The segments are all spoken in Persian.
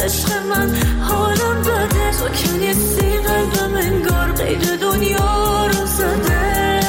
عشق من حالم بده، تو که نیستی قلبم انگار غیر دنیا رو زده.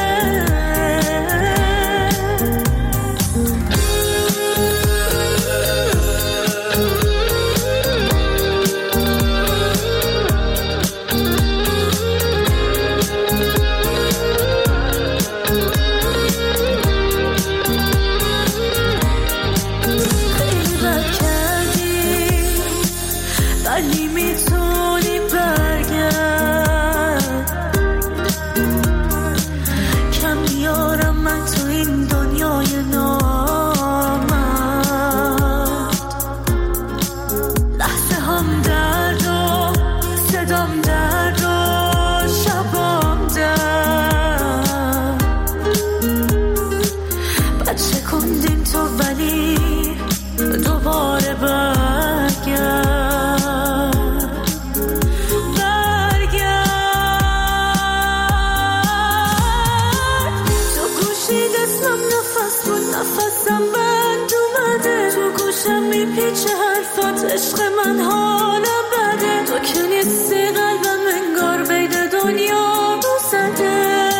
عشق من حالم بده، تو که نیستی قلبم انگار بید دنیا رو زده.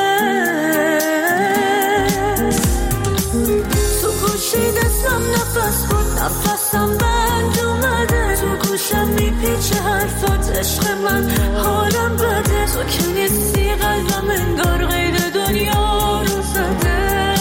تو گوشی دستم نفس بود، نفسم بند اومده، تو گوشم میپیچه حرفات. عشق من حالم بده، تو که نیستی قلبم انگار غیر دنیا رو زده.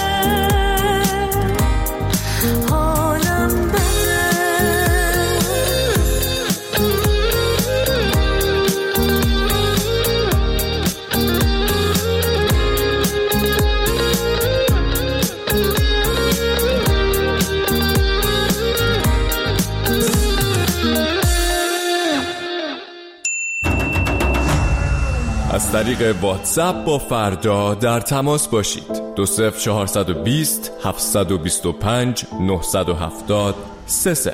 از طریق واتساپ با فردا در تماس باشید. 20420 725 970 30.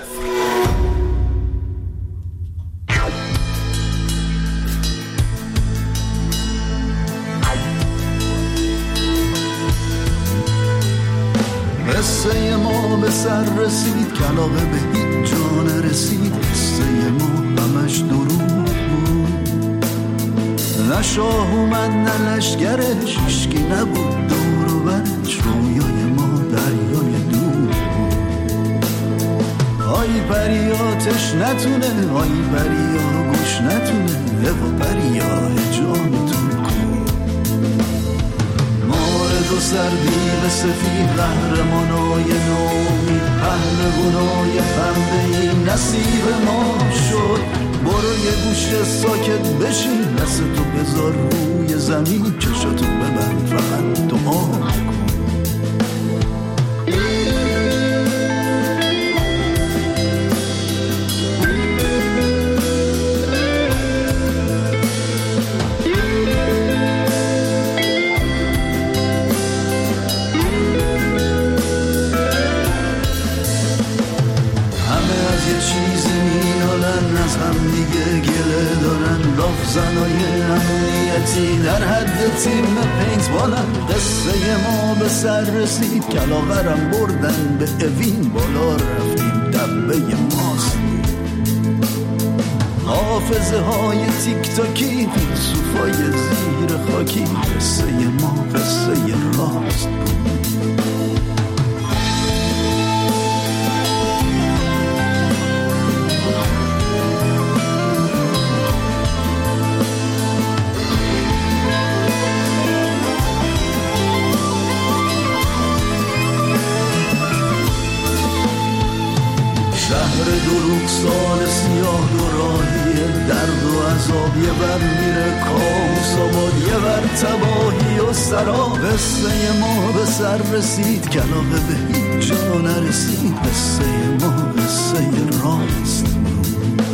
قصه ما به سر رسید، کلاغه به هیچ جا نرسید. قصه ما همش دروغ بود، نه شاه اومد نه لشگرش، هیچکی نبود دور و برش. رویای ما دریای دور بود. آی پریاتش نتونه، آی پریا گوش نتونه، و پریا جانتون کن. مورد و سردی سفید، قهرمانای نومید، پهلوانای پنبه‌ای نصیب ما شد. برو یه گوشه ساکت بشین، دست تو بذار روی زمین، چشاتو ببند فقط دعا کن. از هم دیگه گله دارن، لافزنای امنیتی در حد تیم پینت بالن. قصه ما به سر رسید، کلاغرم بردن به اوین، بالا رفتیم دبه ماست. حافظه های تیک تاکی، فیلسوفای زیر خاکی، قصه ما قصه راست بود. دروغ سال سیاه و راهیه، درد و عذاب یه بر میره کاموس آباد، یه بر تباهی و سراب. قصه ما به سر رسید، کلاغه به هیچ جا نرسید. قصه ما قصه راست بود.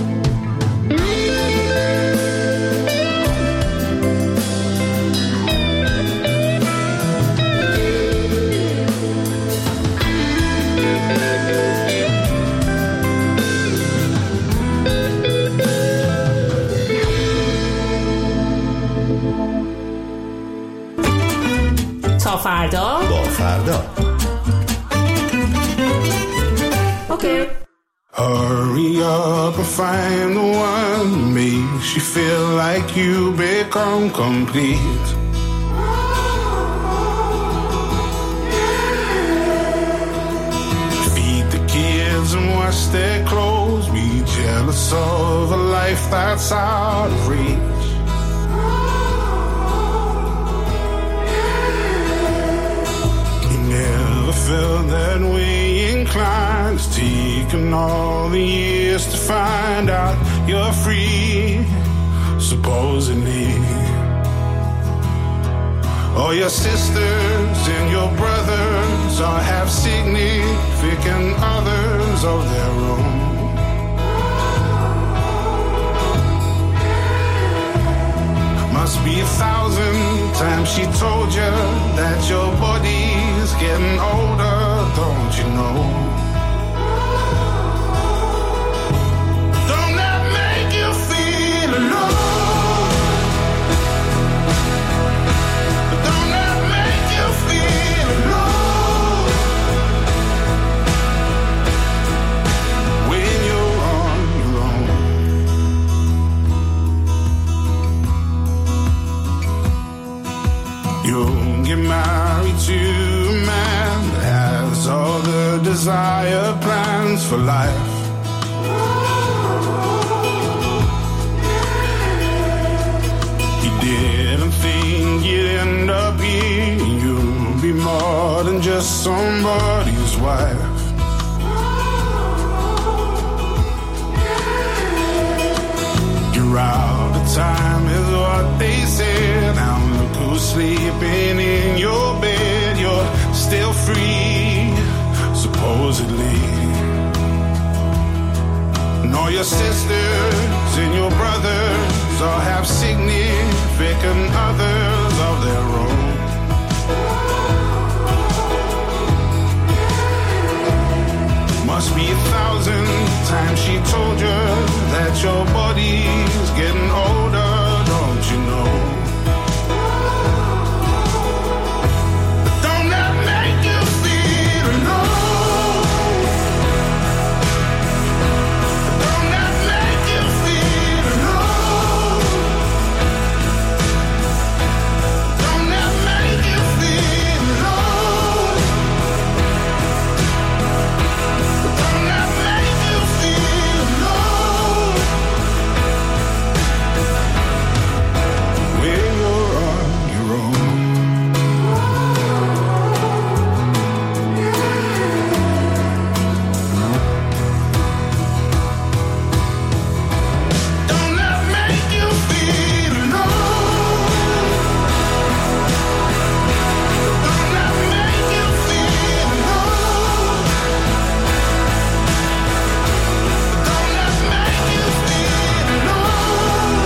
تا فردا با فردا. اوکی. Hurry up and find the one that makes you feel like you become complete. Feed the kids and wash their clothes. Be jealous of a life that's out of reach. You never felt that way inclined. It's taken all the years to find out you're free, supposedly. All your sisters and your brothers all have significant others of their own. Must be 1,000 times she told you that your body's getting older, don't you know? Don't that make you feel alone? Don't that make you feel alone? When you're on your own. You'll get married to a man that has all the desired plans for life. You didn't think you'd end up here. You'll be more than just somebody's wife. You're out of time is what they said. Now look who's sleeping in your bed. You're still free, supposedly. And all your sisters and your brothers all have significant others of their own. Must be 1,000 times she told you that your body's getting older, don't you know? Don't that make you feel alone? Don't that make you feel alone? Don't that make you feel alone? Don't that make you feel alone? When you're on your own. Don't that make you feel alone? Don't that make you feel alone? Don't that make you feel alone?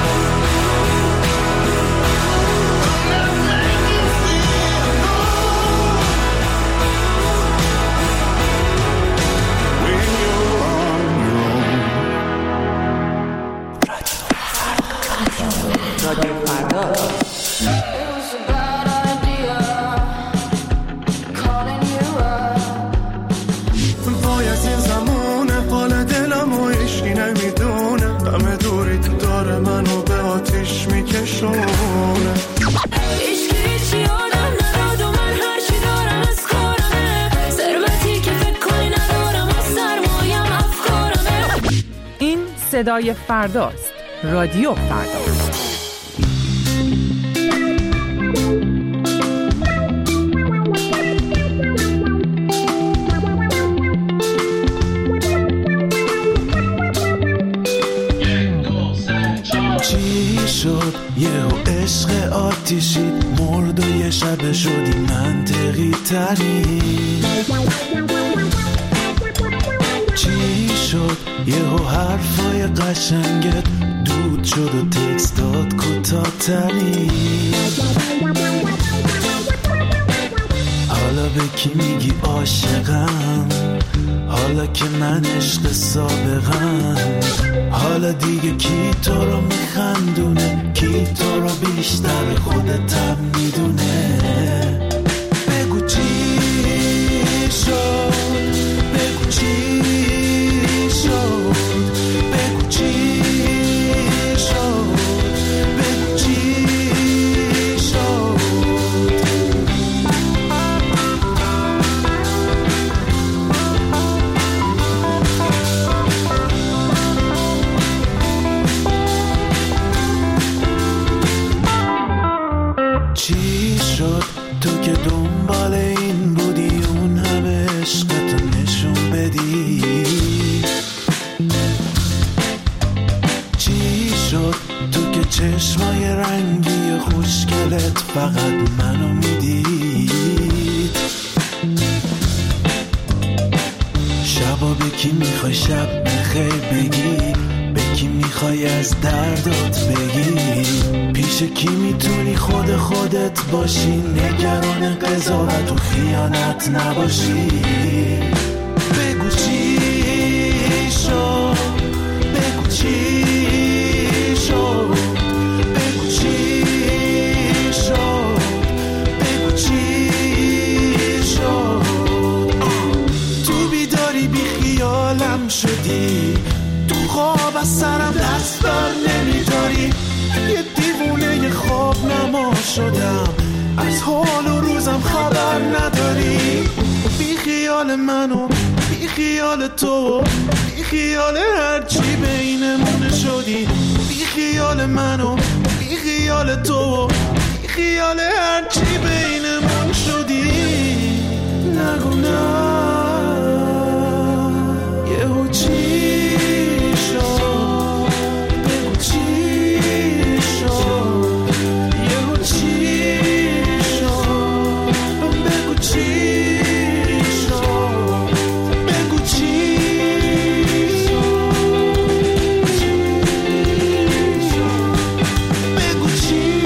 Don't that make you feel alone? When you're on your own. It was a bad idea calling you up. باید این زمونه حال دلمو هیچکی نمیدونه همه دوری تو داره منو به آتیش میکشونه هیچی آدم نداد و من هرچی دارم از کارمه ثروتی که فکر کنی ندارم و سرمایم افکارمه. این صدای فرداست. رادیو فردا. چی شد یهو عشق آتیشید مرد و یه شب شدی منطقی تری چی شد یهو حرفای قشنگت دود شد و تکستات کوتاه تری حالا به کی میگی عاشقم حالا که من عشق سابقم حالا دیگه کی تو رو میخندونه کی تو رو بیشتر خودت میدونه بگو چی شد بگو چی کی میخوای شب بخیر بگی؟ به کی میخوای از دردات بگی؟ پیش کی میتونی خودت باشی؟ نگران قضاوت و خیانت نباشی. بگو چی شد، بگو چی شد، بگو چی شد، بگو چی شد. تو بیداری بی خیالم شدی، تو خواب از سرم دست بر نمیداری. یه دیوونه خواب نما شدم، از حال و روزم خبر نداری. بی خیال منو، بی خیال تو، بی خیال هرچی بینمون شدی. بی خیال منو، بی خیال تو، بی خیال هرچی بینمون شدی. نگو نه یهو چی شد، بگو چی شد، یهو چی شد، بگو چی شد، بگو چی شد، بگو چی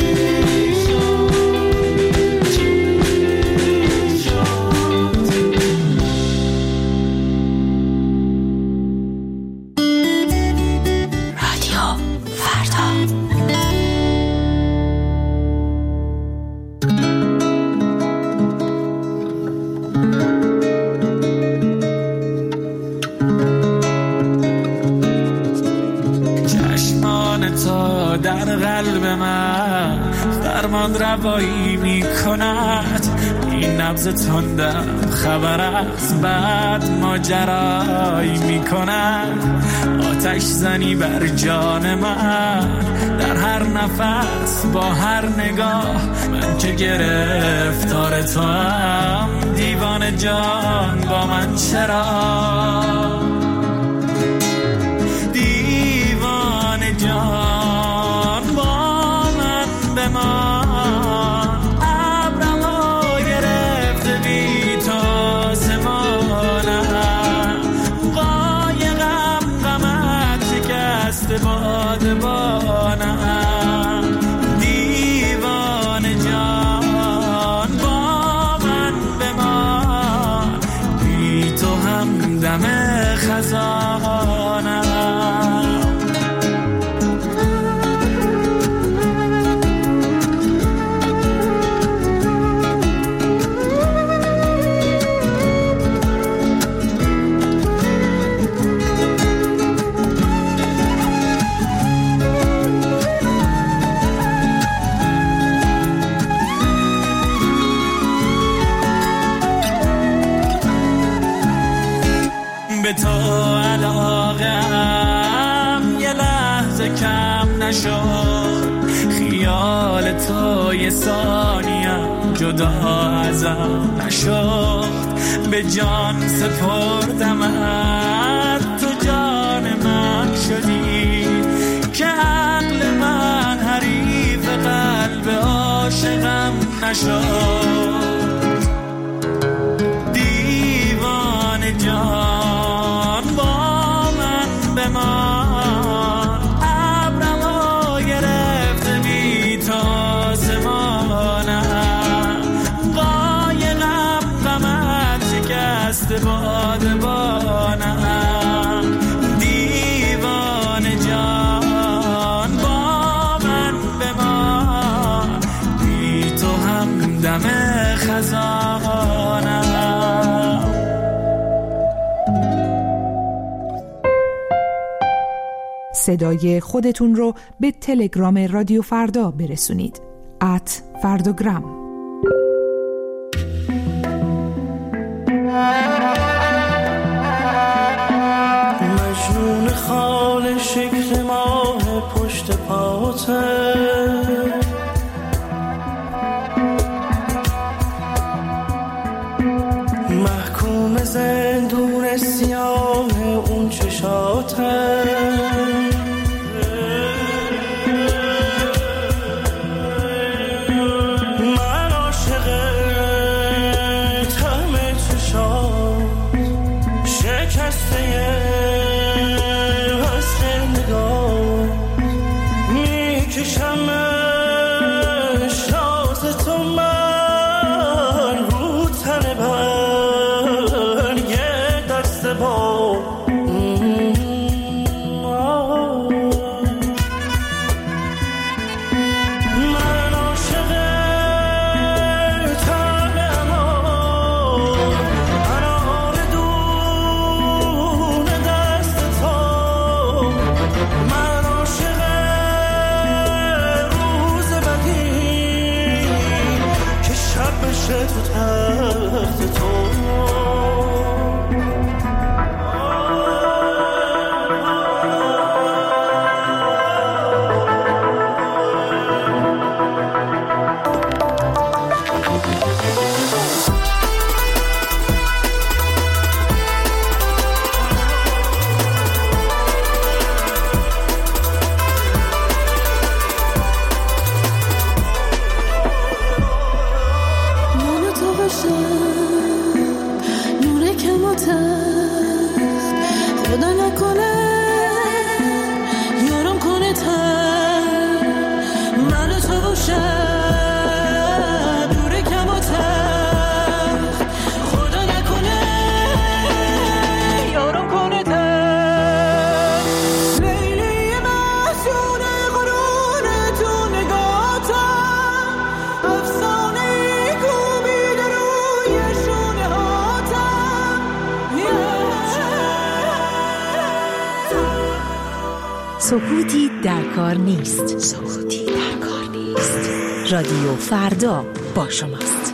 در قلب من فرمان روایی می کند. این نبض تندم خبر از بعد ماجرایی می کند. آتش زنی بر جان من در هر نفس با هر نگاه. من که گرفتار تو هم دیوان جان با من چرا؟ دیوان جان ابرها گرفته بی تا زمانم. قایقم غمت شکست بادبانم. دیوان جان با من بمان، بی تو هم دم خزانم. به تو علاقم یه لحظه کم نشد. خیال تو یه ثانیم جدا ازم نشد. به جان سپردمت، تو جان من شدی. که عقل من حریف قلب عاشقم نشد. دیوان جان بمان، ابرها گرفته بی تا زمانم. قایقم غمت شکست بادبانم. دیوان جان با من بمان، بی تو هم دم خزانم. صدای خودتون رو به تلگرام رادیو فردا برسونید. @فرداگرام. مجنون خال شکل ماه پشت پاته، محکوم زندون سیاه اون چشاته. شکست نکنه یارم کنه تر من و تو باشه سکوتی در کار نیست. سکوتی در کار نیست. رادیو فردا با شماست.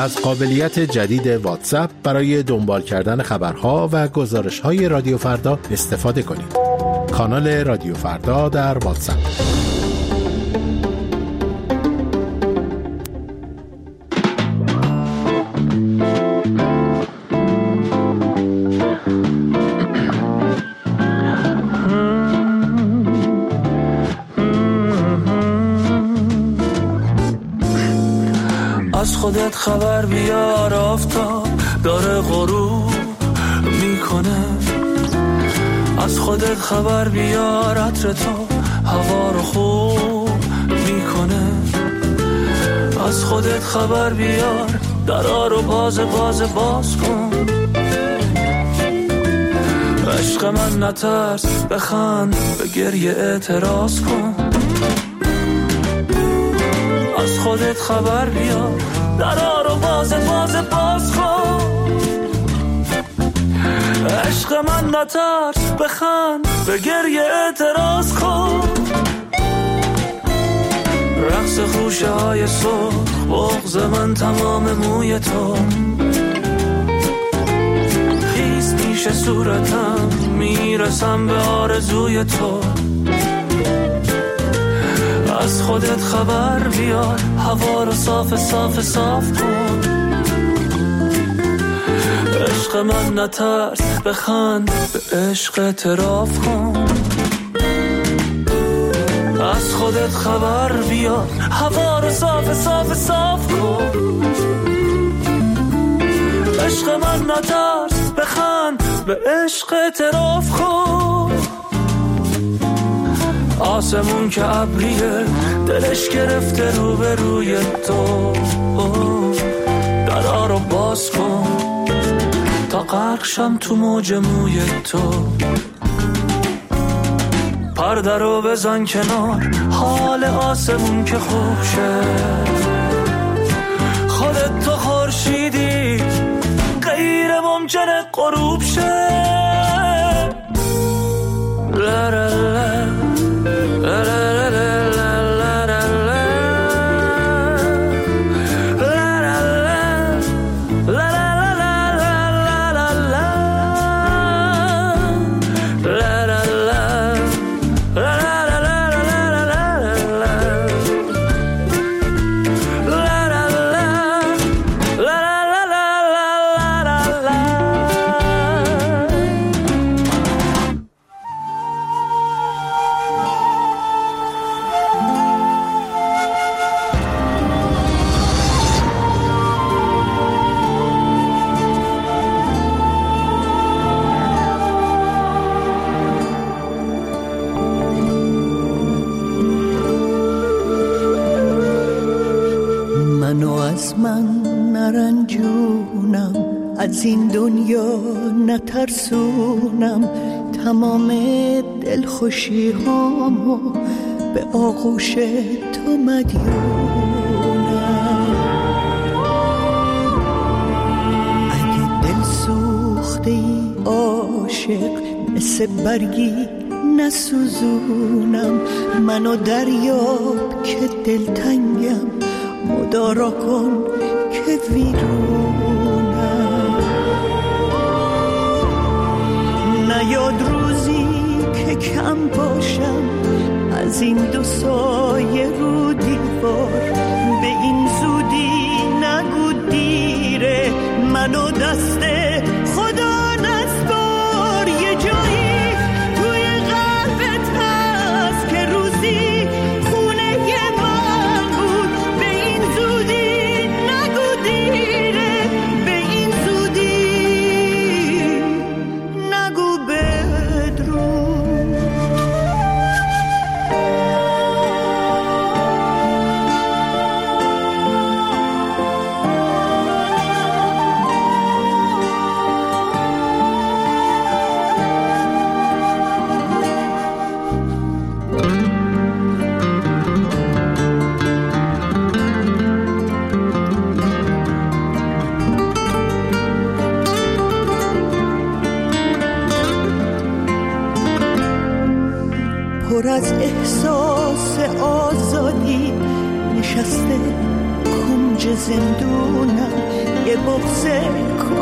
از قابلیت جدید واتساپ برای دنبال کردن خبرها و گزارش‌های رادیو فردا استفاده کنید. کانال رادیو فردا در واتساپ. از خودت خبر بیار، آفتاب داره غروب میکنه. از خودت خبر بیار، عطر تو هوا رو خوب میکنه. از خودت خبر بیار، درا رو باز کن. عشق من نترس، بخند، به گریه اعتراض کن. از خودت خبر بیار، درا رو باز کن. عشق من نترس، بخند، به گریه اعتراض کن. رقص خوشه های سرخ، بغض من تمام موی تو. خیس پیش صورتم، میرسم به آرزوی تو. از خودت خبر بیار، هوا رو صاف کن. عشق من نترس، بخند، به عشق اعتراف کن. از خودت خبر بیار، هوا رو صاف کن. عشق من نترس، بخند، به عشق اعتراف کن. آسمون که ابریه، دلش گرفته روبروی تو. درا رو باز کن تا غرق شم تو موج موی تو. پرده رو بزن کنار، حال آسمون که خوب شه. خودت تو خورشیدی، غیر ممکنه غروب شه. لا لا لا لا لا لا لا از این دنیا نترسونم. تمام دلخوشی هامو به آغوش تو مدیونم. اگه دل سوخته ای عاشق، مثل برگی نسوزونم. منو دریاب که دلتنگم، مدارا کن که ویرونم. نیاد روزی که کم باشم از این دو سایه رو دیوار. به این زودی نگو دیره، منو دست خدا نسپار. یه جایی توی قلبت هست که روزی خونه من بود. به این زودی نگو دیره، به این زودی نگو بدرود. پر از احساس آزادی نشسته کنج اوج زندونم یه بغض